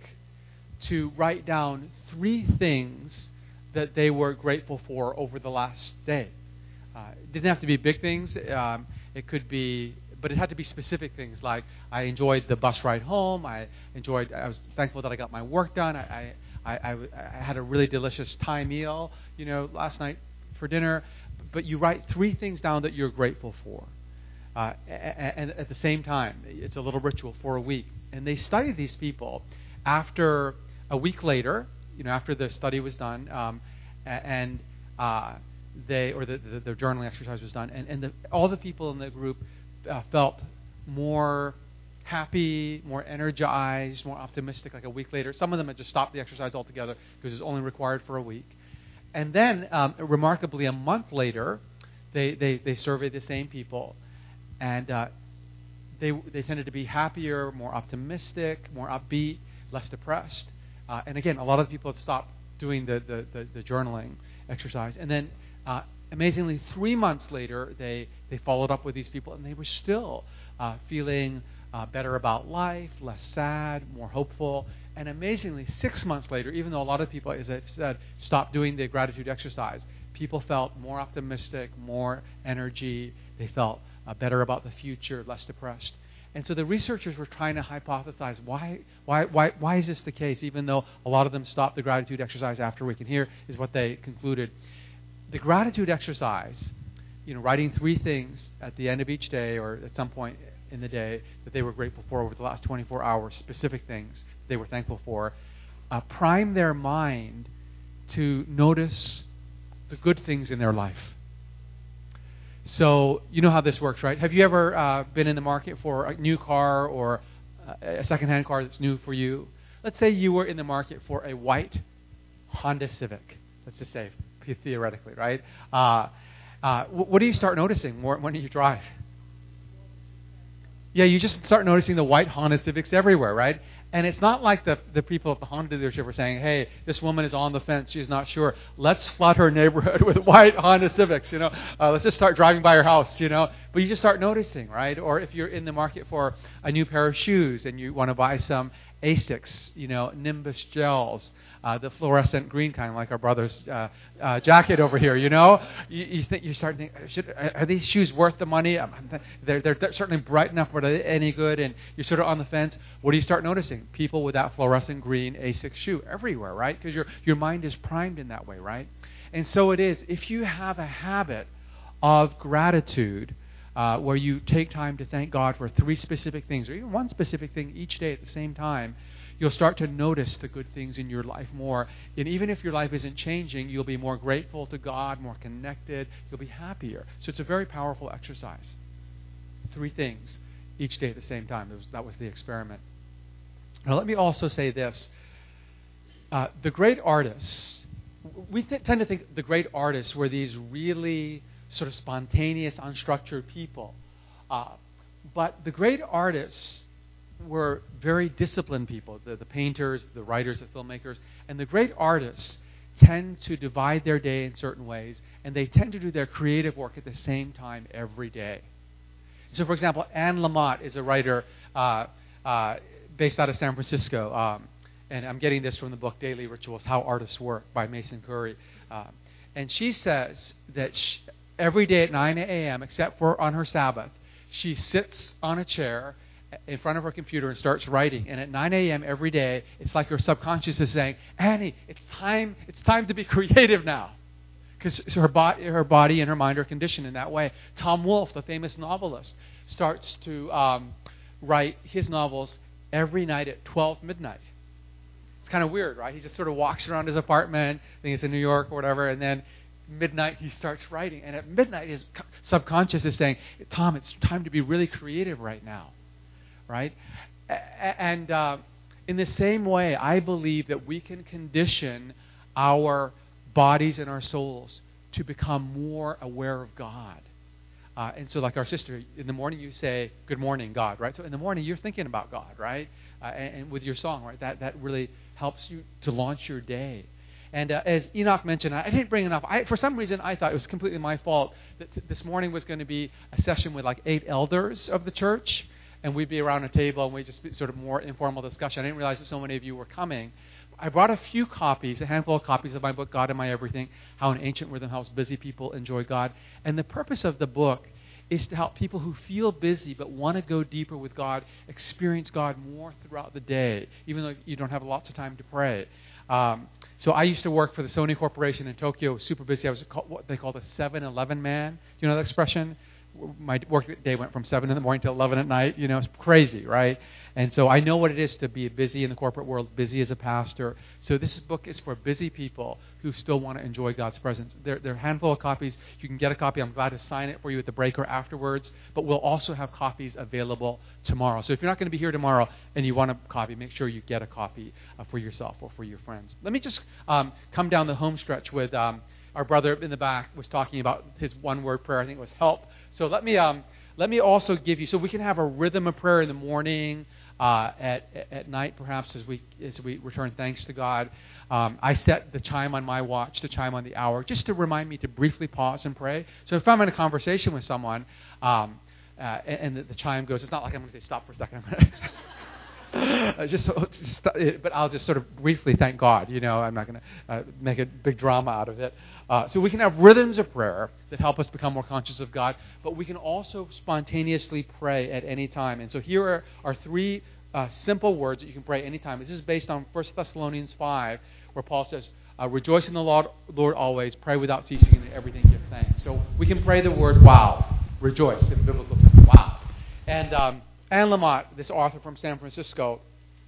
to write down three things that they were grateful for over the last day. Uh, it didn't have to be big things. Um, it could be, but it had to be specific things like I enjoyed the bus ride home. I enjoyed. I was thankful that I got my work done. I. I I, I, I had a really delicious Thai meal, you know, last night for dinner. But you write three things down that you're grateful for. Uh, and at the same time, it's a little ritual for a week. And they studied these people after a week later, you know, after the study was done, um, and uh, they, or the, the, the journaling exercise was done, and, and the, all the people in the group uh, felt more happy, more energized, more optimistic like a week later. Some of them had just stopped the exercise altogether because it was only required for a week. And then, um, remarkably, a month later, they, they, they surveyed the same people, and uh, they they tended to be happier, more optimistic, more upbeat, less depressed. Uh, and again, a lot of people had stopped doing the, the, the, the journaling exercise. And then, uh, amazingly, three months later, they, they followed up with these people, and they were still uh, feeling Uh, better about life, less sad, more hopeful. And amazingly, six months later, even though a lot of people, as I've said, stopped doing the gratitude exercise, people felt more optimistic, more energy. They felt uh, better about the future, less depressed. And so the researchers were trying to hypothesize why, why, why, why is this the case? Even though a lot of them stopped the gratitude exercise after a week. And here is what they concluded: the gratitude exercise, you know, writing three things at the end of each day or at some point in the day that they were grateful for over the last twenty-four hours, specific things they were thankful for, uh, prime their mind to notice the good things in their life. So you know how this works, right? Have you ever uh, been in the market for a new car or a second-hand car that's new for you? Let's say you were in the market for a white Honda Civic. Let's just say, theoretically, right? Uh, uh, what do you start noticing when you drive? Yeah, you just start noticing the white Honda Civics everywhere, right? And it's not like the, the people at the Honda dealership are saying, hey, this woman is on the fence, she's not sure. Let's flood her neighborhood with white Honda Civics, you know. Uh, let's just start driving by her house, you know. But you just start noticing, right? Or if you're in the market for a new pair of shoes and you want to buy some Asics, you know, Nimbus gels, uh, the fluorescent green kind, like our brother's uh, uh, jacket over here, you know. You, you think you start thinking, should, are these shoes worth the money? They're, they're certainly bright enough, but are they any good? And you're sort of on the fence. What do you start noticing? People with that fluorescent green Asics shoe everywhere, right? Because your your mind is primed in that way, right? And so it is. If you have a habit of gratitude, Uh, where you take time to thank God for three specific things, or even one specific thing each day at the same time, you'll start to notice the good things in your life more. And even if your life isn't changing, you'll be more grateful to God, more connected, you'll be happier. So it's a very powerful exercise. Three things each day at the same time. That was, that was the experiment. Now let me also say this. Uh, the great artists, we th- tend to think the great artists were these really sort of spontaneous, unstructured people. Uh, but the great artists were very disciplined people, the, the painters, the writers, the filmmakers. And the great artists tend to divide their day in certain ways, and they tend to do their creative work at the same time every day. So, for example, Anne Lamott is a writer uh, uh, based out of San Francisco. Um, and I'm getting this from the book Daily Rituals, How Artists Work by Mason Curry. Uh, and she says that she, every day at nine a.m., except for on her Sabbath, she sits on a chair in front of her computer and starts writing. And at nine a.m. every day, it's like her subconscious is saying, Annie, it's time it's time to be creative now. Because her, bo- her body and her mind are conditioned in that way. Tom Wolfe, the famous novelist, starts to um, write his novels every night at twelve midnight. It's kind of weird, right? He just sort of walks around his apartment, I think it's in New York or whatever, and then midnight he starts writing, and at midnight his subconscious is saying, Tom, it's time to be really creative right now, right? And uh, in the same way, I believe that we can condition our bodies and our souls to become more aware of God. Uh, and so like our sister, in the morning you say, good morning, God, right? So in the morning you're thinking about God, right? Uh, and, and with your song, right? That, that really helps you to launch your day. And uh, as Enoch mentioned, I didn't bring enough. I, for some reason, I thought it was completely my fault that th- this morning was going to be a session with like eight elders of the church, and we'd be around a table and we'd just be sort of more informal discussion. I didn't realize that so many of you were coming. I brought a few copies, a handful of copies of my book, God and My Everything, How an Ancient Rhythm Helps Busy People Enjoy God. And the purpose of the book is to help people who feel busy but want to go deeper with God experience God more throughout the day, even though you don't have lots of time to pray. Um, so I used to work for the Sony Corporation in Tokyo, super busy. I was called, what they call the seven eleven man. Do you know that expression? My work day went from seven in the morning to eleven at night. You know, it's crazy, right? And so I know what it is to be busy in the corporate world, busy as a pastor. So this book is for busy people who still want to enjoy God's presence. There, there are a handful of copies. You can get a copy. I'm glad to sign it for you at the break or afterwards. But we'll also have copies available tomorrow. So if you're not going to be here tomorrow and you want a copy, make sure you get a copy uh, for yourself or for your friends. Let me just um, come down the home stretch with um, our brother in the back was talking about his one-word prayer. I think it was help. So let me um, let me also give you, so we can have a rhythm of prayer in the morning, uh, at at night perhaps as we as we return thanks to God. Um, I set the chime on my watch, the chime on the hour, just to remind me to briefly pause and pray. So if I'm in a conversation with someone um, uh, and, and the, the chime goes, it's not like I'm going to say stop for a second. I'm going to Uh, just, just, but I'll just sort of briefly thank God. You know, I'm not going to uh, make a big drama out of it. Uh, so we can have rhythms of prayer that help us become more conscious of God, but we can also spontaneously pray at any time. And so here are, are three uh, simple words that you can pray anytime. This is based on First Thessalonians five, where Paul says, uh, rejoice in the Lord, Lord always, pray without ceasing, and in everything give thanks. So we can pray the word wow, rejoice in biblical terms, wow. And um, Anne Lamott, this author from San Francisco,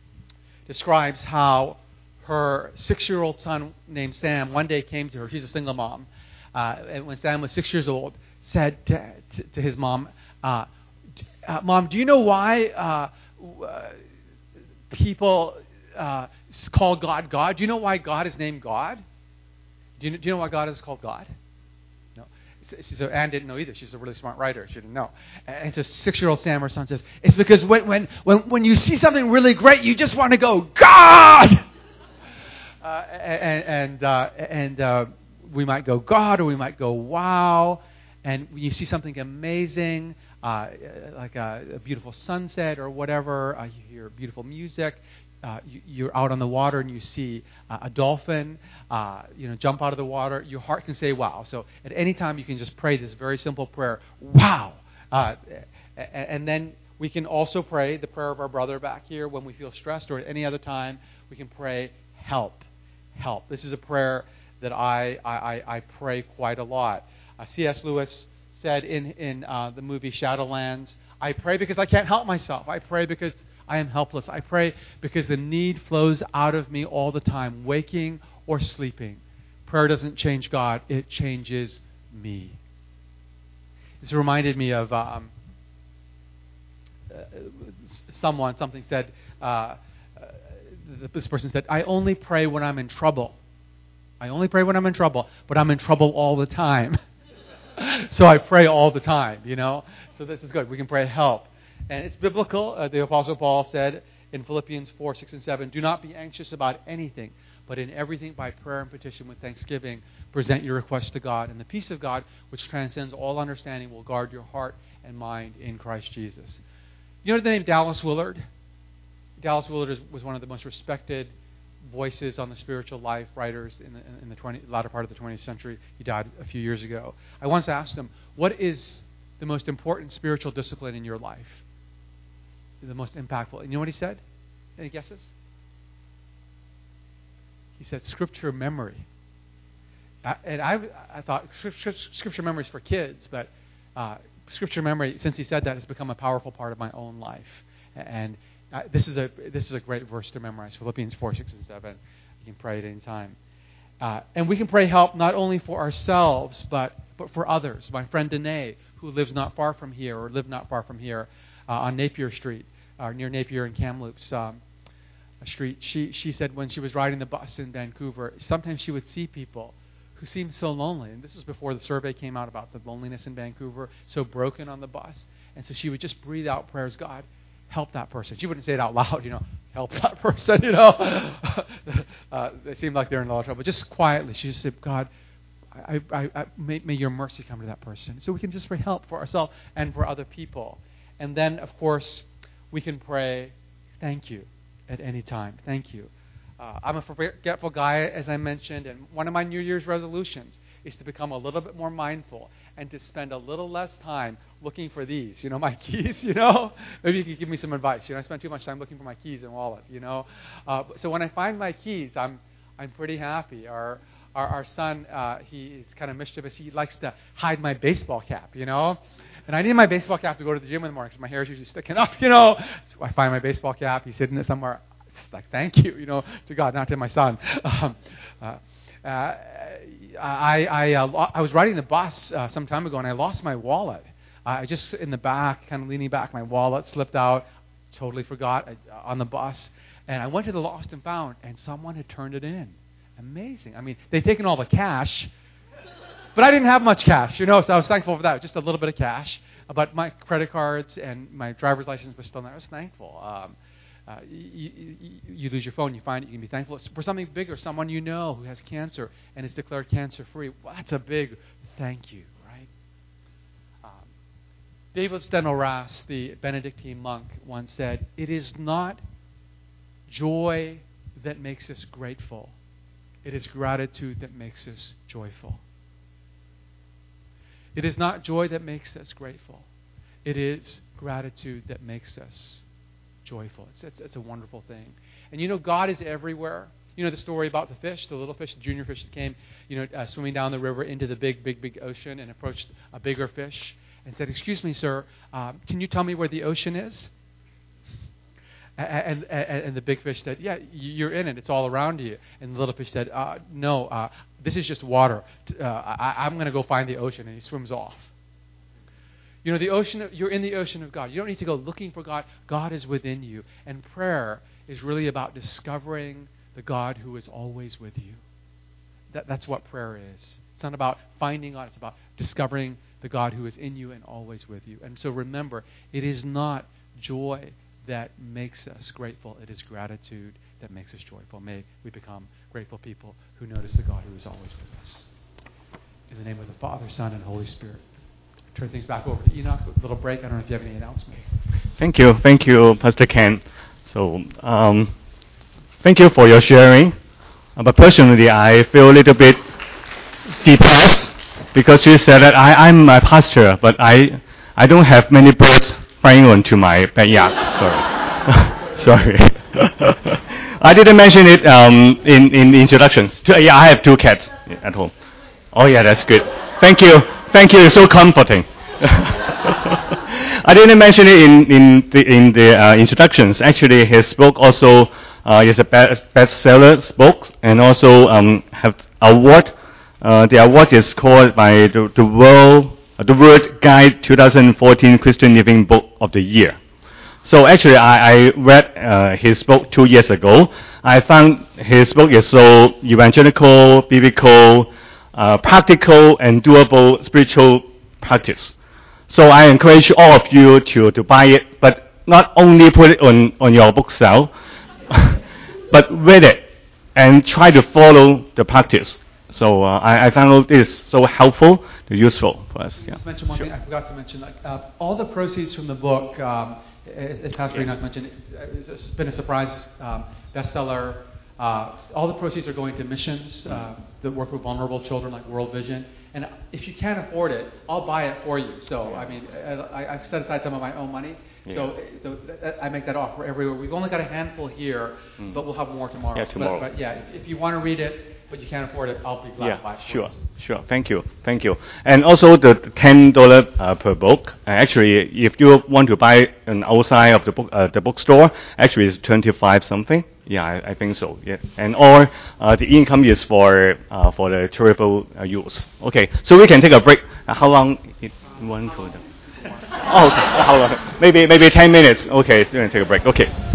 describes how her six-year-old son named Sam one day came to her. She's a single mom. uh, and when Sam was six years old, said to, to, to his mom, uh, uh, Mom, do you know why uh, uh, people uh, call God God? Do you know why God is named God? Do you, do you know why God is called God? No. So Anne didn't know either. She's a really smart writer. She didn't know. And so six-year-old Sam, her son, says, it's because when when when, when you see something really great, you just want to go, God! Uh, and and, uh, and uh, we might go, God, or we might go, wow. And when you see something amazing, uh, like a, a beautiful sunset or whatever, uh, you hear beautiful music, uh, you, you're out on the water and you see uh, a dolphin, uh, you know, jump out of the water, your heart can say, wow. So at any time you can just pray this very simple prayer, wow. Uh, and, and then we can also pray the prayer of our brother back here when we feel stressed, or at any other time we can pray, help, help. This is a prayer that I, I, I pray quite a lot. Uh, C S Lewis said in, in uh, the movie Shadowlands, I pray because I can't help myself. I pray because I am helpless. I pray because the need flows out of me all the time, waking or sleeping. Prayer doesn't change God. It changes me. This reminded me of um, uh, someone, something said, uh, uh, this person said, I only pray when I'm in trouble. I only pray when I'm in trouble, but I'm in trouble all the time. So I pray all the time, you know. So this is good. We can pray help. And it's biblical. Uh, the Apostle Paul said in Philippians four, six, and seven, do not be anxious about anything, but in everything by prayer and petition with thanksgiving, present your requests to God. And the peace of God, which transcends all understanding, will guard your heart and mind in Christ Jesus. You know the name Dallas Willard? Dallas Willard is, was one of the most respected voices on the spiritual life writers in the, in the twenty, latter part of the twentieth century. He died a few years ago. I once asked him, what is the most important spiritual discipline in your life? The most impactful. And you know what he said? Any guesses? He said scripture memory. I, and I, I thought scripture, scripture memory is for kids, but uh, scripture memory, since he said that, has become a powerful part of my own life. And Uh, this is a this is a great verse to memorize, Philippians four, six, and seven. You can pray at any time. Uh, and we can pray help not only for ourselves, but, but for others. My friend Danae, who lives not far from here, or lived not far from here, uh, on Napier Street, uh, near Napier and Kamloops um, Street, she, she said when she was riding the bus in Vancouver, sometimes she would see people who seemed so lonely. And this was before the survey came out about the loneliness in Vancouver, so broken on the bus. And so she would just breathe out prayers, God, help that person. She wouldn't say it out loud, you know, help that person, you know. uh, they seem like they're in a lot of trouble. Just quietly, she just said, God, I, I, I, may, may your mercy come to that person. So we can just pray help for ourselves and for other people. And then, of course, we can pray thank you at any time. Thank you. Uh, I'm a forgetful guy, as I mentioned, and one of my New Year's resolutions is to become a little bit more mindful and to spend a little less time looking for these, you know, my keys, you know. Maybe you could give me some advice. You know, I spend too much time looking for my keys and wallet, you know. Uh, so when I find my keys, I'm I'm pretty happy. Our our, our son, uh, he is kind of mischievous. He likes to hide my baseball cap, you know. And I need my baseball cap to go to the gym in the morning because my hair is usually sticking up, you know. So I find my baseball cap. He's hidden it somewhere. It's like, thank you, you know, to God, not to my son. Um, uh, Uh, I I, uh, lo- I was riding the bus uh, some time ago, and I lost my wallet. Uh, I just in the back, kind of leaning back, my wallet slipped out. Totally forgot uh, on the bus, and I went to the lost and found, and someone had turned it in. Amazing. I mean, they'd taken all the cash, but I didn't have much cash, you know. So I was thankful for that. Just a little bit of cash, but my credit cards and my driver's license was still there. I was thankful. Um, Uh, you, you, you lose your phone, you find it, you can be thankful. It's for something bigger, someone you know who has cancer and is declared cancer-free. Well, that's a big thank you, right? Um, David Steno-Ras, the Benedictine monk, once said, it is not joy that makes us grateful. It is gratitude that makes us joyful. It is not joy that makes us grateful. It is gratitude that makes us joyful. It's, it's, it's a wonderful thing. And you know, God is everywhere. You know the story about the fish, the little fish, the junior fish that came, you know, uh, swimming down the river into the big, big, big ocean and approached a bigger fish and said, excuse me, sir, uh, can you tell me where the ocean is? And, and, and the big fish said, yeah, you're in it. It's all around you. And the little fish said, uh, no, uh, this is just water. Uh, I, I'm going to go find the ocean. And he swims off. You know, the ocean. You're in the ocean of God. You don't need to go looking for God. God is within you. And prayer is really about discovering the God who is always with you. That, that's what prayer is. It's not about finding God. It's about discovering the God who is in you and always with you. And so remember, it is not joy that makes us grateful. It is gratitude that makes us joyful. May we become grateful people who notice the God who is always with us. In the name of the Father, Son, and Holy Spirit. Turn things back over to Enoch with a little break. I don't know if you have any announcements. Thank you. Thank you, Pastor Ken. So, um, thank you for your sharing. Uh, but personally, I feel a little bit depressed because you said that I, I'm a pastor, but I I don't have many birds flying onto my backyard. Sorry. Sorry. I didn't mention it um, in, in the introductions. Yeah, I have two cats at home. Oh, yeah, that's good. Thank you. Thank you. It's so comforting. I didn't mention it in, in the, in the uh, introductions. Actually, his book also uh, is a best, bestseller book and also um, have award. Uh, the award is called by the, the World uh, the Word Guide twenty fourteen Christian Living Book of the Year. So actually, I, I read uh, his book two years ago. I found his book is so evangelical, biblical, uh, practical, and doable spiritual practice. So I encourage all of you to, to buy it, but not only put it on, on your bookshelf, but read it and try to follow the practice. So uh, I, I found this so helpful and useful for us. Yeah. Just mention one sure. thing I forgot to mention. Like uh, all the proceeds from the book, um, as, as Pastor yeah. Enoch mentioned, it's been a surprise um, bestseller. Uh, all the proceeds are going to missions uh, that work with vulnerable children, like World Vision. And if you can't afford it, I'll buy it for you. So I mean, I, I've set aside some of my own money. Yeah. So, so th- I make that offer everywhere. We've only got a handful here, mm. but we'll have more tomorrow. Yeah, tomorrow. But, but yeah, if, if you want to read it, but you can't afford it, I'll be glad yeah, to buy it for sure, you. Sure. Thank you, thank you. And also the ten dollar uh, per book. Uh, actually, if you want to buy an outside of the book, uh, the bookstore, actually it's twenty five something. Yeah, I, I think so. Yeah, and or uh, the income is for uh, for the charitable uh, use. Okay, so we can take a break. Uh, how long? It, one for the. Oh, okay. How long? Maybe maybe ten minutes. Okay, so we can take a break. Okay.